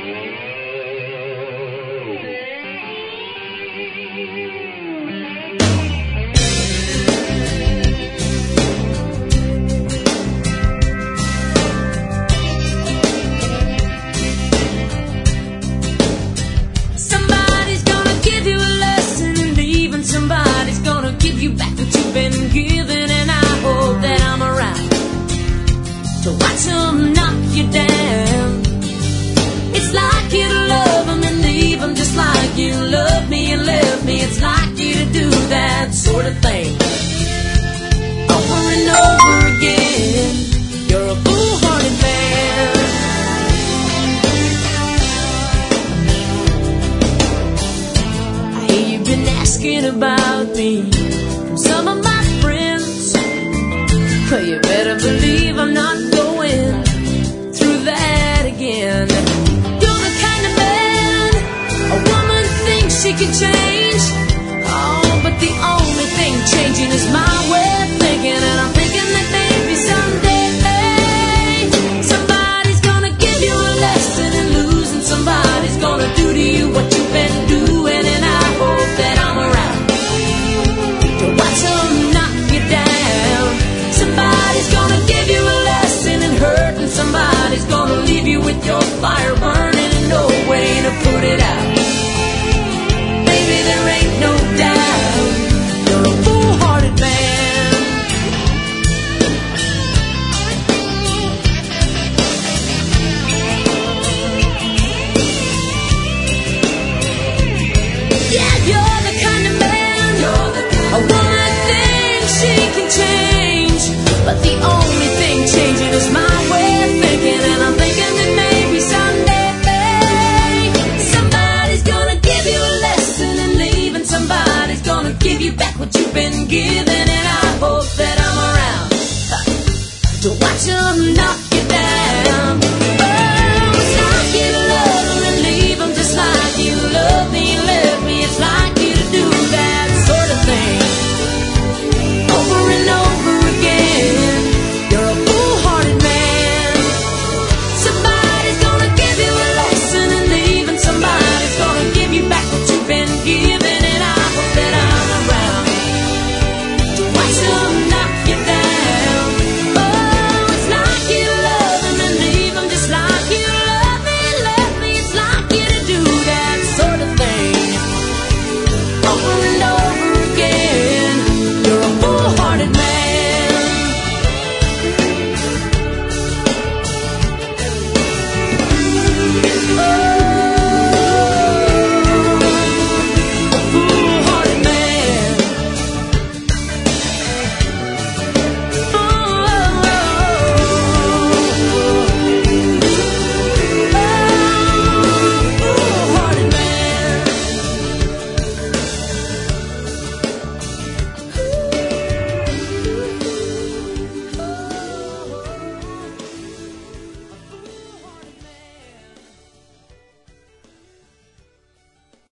Somebody's gonna give you a lesson, and even somebody's gonna give you back what you've been given. And I hope that I'm around to watch them knock you down. It's like you to love them and leave them, just like you love me and left me. It's like you to do that sort of thing over and over again. You're a foolhardy man. I hear you've been asking about me from some of my friends, but you better believe I'm not going through that again. You're the kind of man a woman thinks she can change, oh, but the only thing changing is my